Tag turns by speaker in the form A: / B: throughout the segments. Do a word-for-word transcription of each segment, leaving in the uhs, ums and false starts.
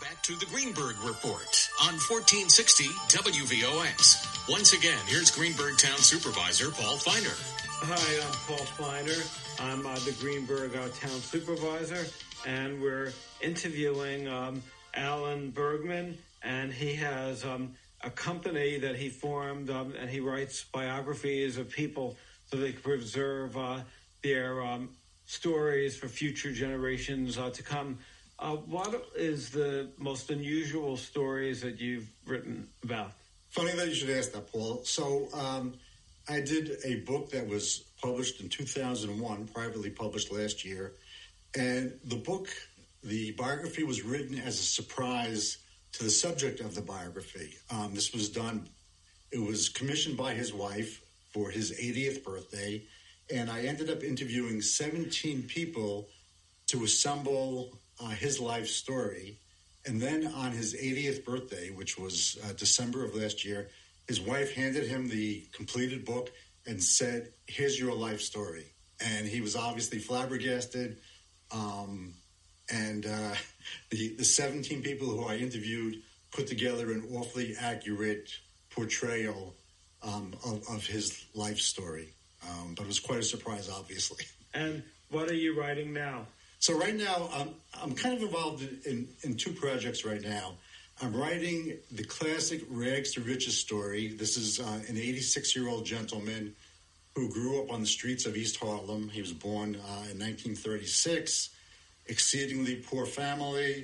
A: back to the Greenberg Report on fourteen sixty W V O X. Once again, here's Greenberg Town Supervisor Paul Feiner.
B: Hi, I'm Paul Feiner. I'm uh, the Greenberg uh, Town Supervisor, and we're interviewing um, Alan Bergman, and he has um, a company that he formed, um, and he writes biographies of people so they can preserve uh, their um, stories for future generations uh, to come. Uh, what is the most unusual stories that you've written about?
C: Funny that you should ask that, Paul. So um, I did a book that was published in two thousand one, privately published last year. And the book, the biography was written as a surprise to the subject of the biography. Um, this was done, it was commissioned by his wife for his eightieth birthday. And I ended up interviewing seventeen people to assemble uh, his life story. And then on his eightieth birthday, which was uh, December of last year, his wife handed him the completed book and said, "Here's your life story." And he was obviously flabbergasted. Um, and uh, the, the seventeen people who I interviewed put together an awfully accurate portrayal um, of, of his life story. Um, but it was quite a surprise, obviously.
B: And what are you writing now?
C: So right now, I'm, I'm kind of involved in, in, in two projects right now. I'm writing the classic rags to riches story. This is uh, an eighty-six-year-old gentleman who grew up on the streets of East Harlem. He was born uh, in nineteen thirty-six, exceedingly poor family,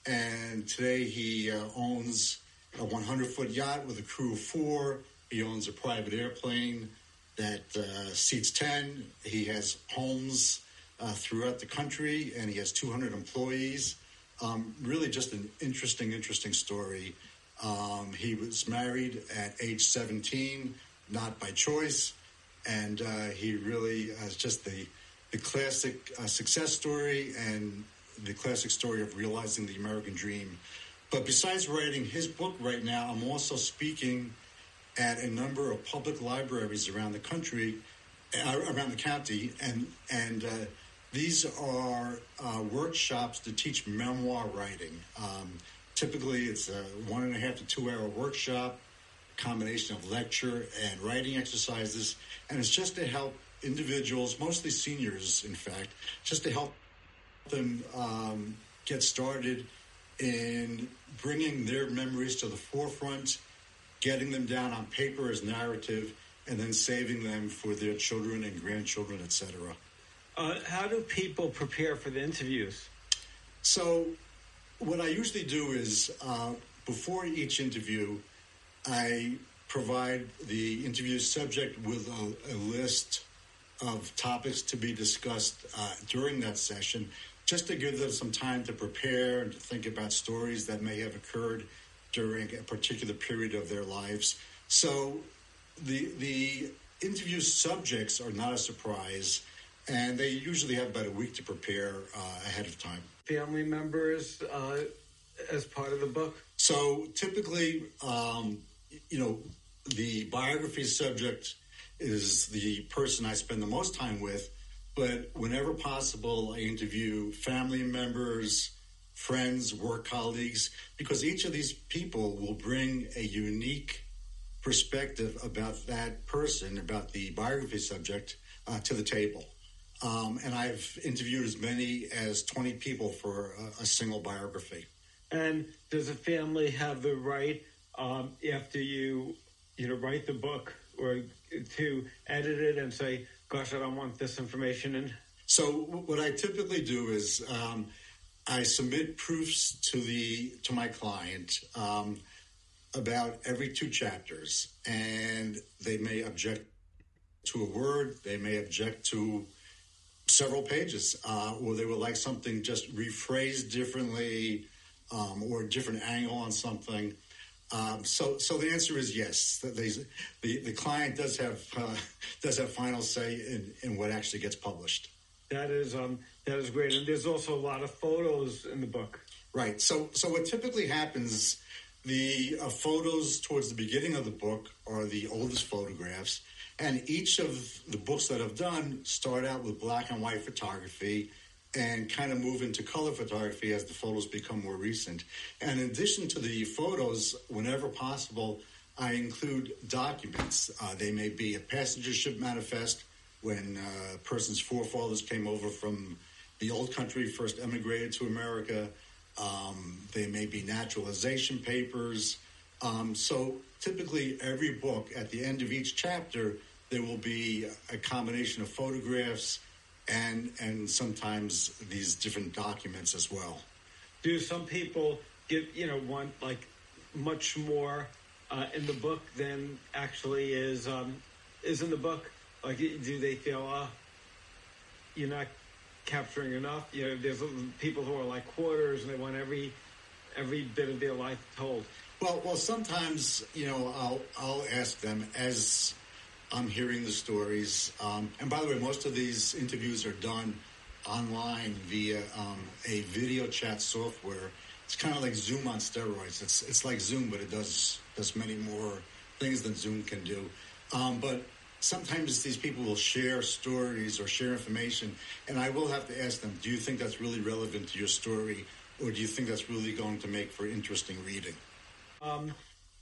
C: and today he uh, owns a hundred-foot yacht with a crew of four. He owns a private airplane that uh, seats ten. He has homes uh, throughout the country, and he has two hundred employees. Um, really just an interesting, interesting story. Um, he was married at age seventeen, not by choice, and uh, he really is just the, the classic uh, success story and the classic story of realizing the American dream. But besides writing his book right now, I'm also speaking at a number of public libraries around the country, uh, around the county, and and uh, these are uh, workshops to teach memoir writing. Um, typically, it's a one and a half to two hour workshop, a combination of lecture and writing exercises, and it's just to help individuals, mostly seniors, in fact, just to help them um, get started in bringing their memories to the forefront, getting them down on paper as narrative, and then saving them for their children and grandchildren, et cetera.
B: Uh, how do people prepare for the interviews?
C: So what I usually do is uh, before each interview, I provide the interview subject with a, a list of topics to be discussed uh, during that session, just to give them some time to prepare and to think about stories that may have occurred during a particular period of their lives. So the the interview subjects are not a surprise, and they usually have about a week to prepare uh, ahead of time.
B: Family members uh, as part of the book?
C: So typically, um, you know, the biography subject is the person I spend the most time with, but whenever possible, I interview family members, friends, work colleagues, because each of these people will bring a unique perspective about that person, about the biography subject, uh, to the table. Um, and I've interviewed as many as twenty people for a, a single biography.
B: And does a family have the right, um, after you, you know, write the book, or to edit it and say, gosh, I don't want this information in?
C: So what I typically do is um, I submit proofs to the to my client um, about every two chapters, and they may object to a word, they may object to several pages, uh, or they would like something just rephrased differently, um, or a different angle on something. Um, so, so the answer is yes. The, the, the client does have uh, does have final say in, in what actually gets published.
B: That is um, that is great, and there's also a lot of photos in the book.
C: Right. So, so what typically happens, the uh, photos towards the beginning of the book are the oldest photographs, and each of the books that I've done start out with black and white photography, and kind of move into color photography as the photos become more recent. And in addition to the photos, whenever possible, I include documents. Uh, they may be a passenger ship manifest when uh, a person's forefathers came over from the old country, first emigrated to America. Um, they may be naturalization papers. Um, so typically every book, at the end of each chapter, there will be a combination of photographs and and sometimes these different documents as well.
B: Do some people give, you know, want like much more uh, in the book than actually is um, is in the book? Like, do they feel, uh, you're not capturing enough? You know, there's people who are like quarters and they want every every bit of their life told.
C: Well, well, sometimes, you know, I'll I'll ask them as I'm hearing the stories. Um, and by the way, most of these interviews are done online via um, a video chat software. It's kind of like Zoom on steroids. It's it's like Zoom, but it does does many more things than Zoom can do. Um, but sometimes these people will share stories or share information, and I will have to ask them, do you think that's really relevant to your story, or do you think that's really going to make for interesting reading?
B: Um,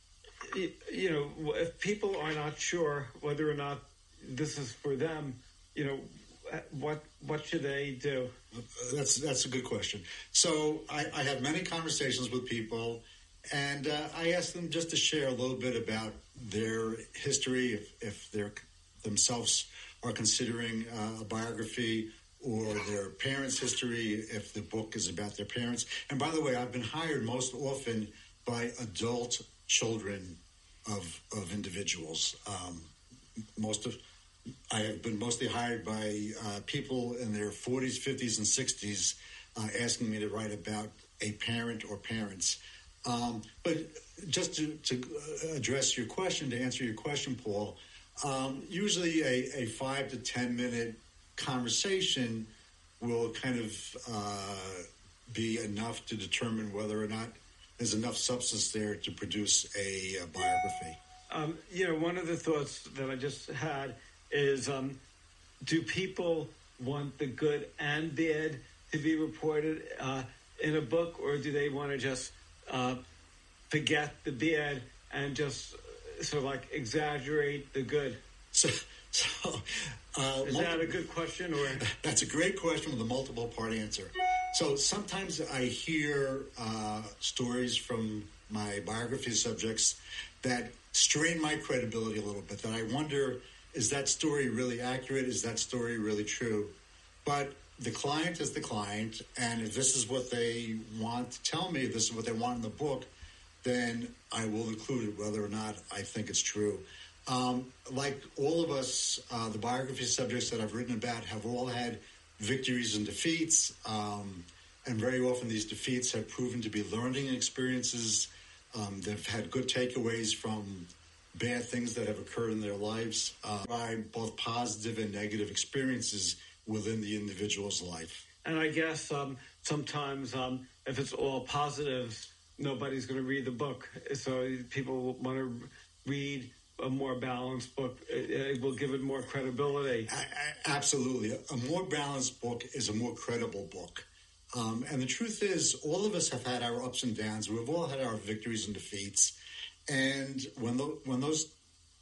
B: you know, if people are not sure whether or not this is for them, you know, what what should they do?
C: That's that's a good question. So I, I have many conversations with people, and uh, I ask them just to share a little bit about their history, if, if they're themselves are considering uh, a biography, or their parents' history, if the book is about their parents. And by the way, I've been hired most often by adult children of of individuals. Um, most of I have been mostly hired by uh, people in their forties, fifties, and sixties, uh, asking me to write about a parent or parents. Um, but just to, to address your question, to answer your question, Paul, um, usually a, a five to ten minute conversation will kind of uh, be enough to determine whether or not there's enough substance there to produce a, a biography.
B: Um, you know, one of the thoughts that I just had is, um, do people want the good and bad to be reported uh, in a book, or do they want to just uh, forget the bad and just sort of like exaggerate the good?
C: So, so uh,
B: is
C: multi-
B: that a good question, or
C: that's a great question with a multiple part answer. So sometimes I hear uh, stories from my biography subjects that strain my credibility a little bit, that I wonder, is that story really accurate? Is that story really true? But the client is the client, and if this is what they want to tell me, if this is what they want in the book, then I will include it, whether or not I think it's true. Um, like all of us, uh, the biography subjects that I've written about have all had victories and defeats, um, and very often these defeats have proven to be learning experiences. Um, they've had good takeaways from bad things that have occurred in their lives, uh, by both positive and negative experiences within the individual's life.
B: And I guess um, sometimes um, if it's all positives, nobody's going to read the book. So people want to read a more balanced book. It, it will give it more credibility.
C: I, I, absolutely. A more balanced book is a more credible book. Um, and the truth is, all of us have had our ups and downs. We've all had our victories and defeats. And when, the, when those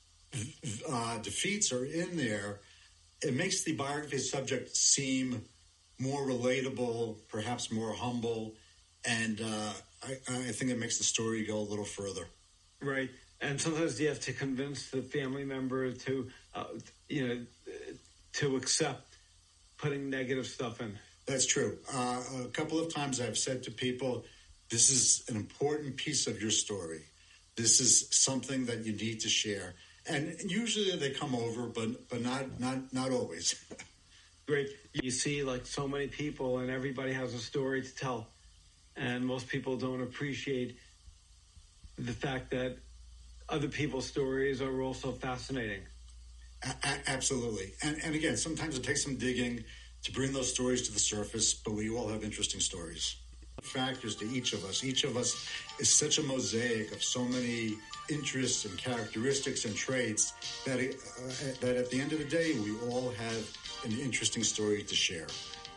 C: uh, defeats are in there, it makes the biography subject seem more relatable, perhaps more humble. And uh, I, I think it makes the story go a little further.
B: Right. And sometimes you have to convince the family member to, uh, you know, to accept putting negative stuff in.
C: That's true. Uh, a couple of times I've said to people, this is an important piece of your story. This is something that you need to share. And usually they come over, but but not not, not always.
B: Great. You see like so many people and everybody has a story to tell. And most people don't appreciate the fact that other people's stories are also fascinating.
C: A- a- absolutely. And, and again, sometimes it takes some digging to bring those stories to the surface, but we all have interesting stories. Factors to each of us. Each of us is such a mosaic of so many interests and characteristics and traits that, it, uh, that at the end of the day, we all have an interesting story to share.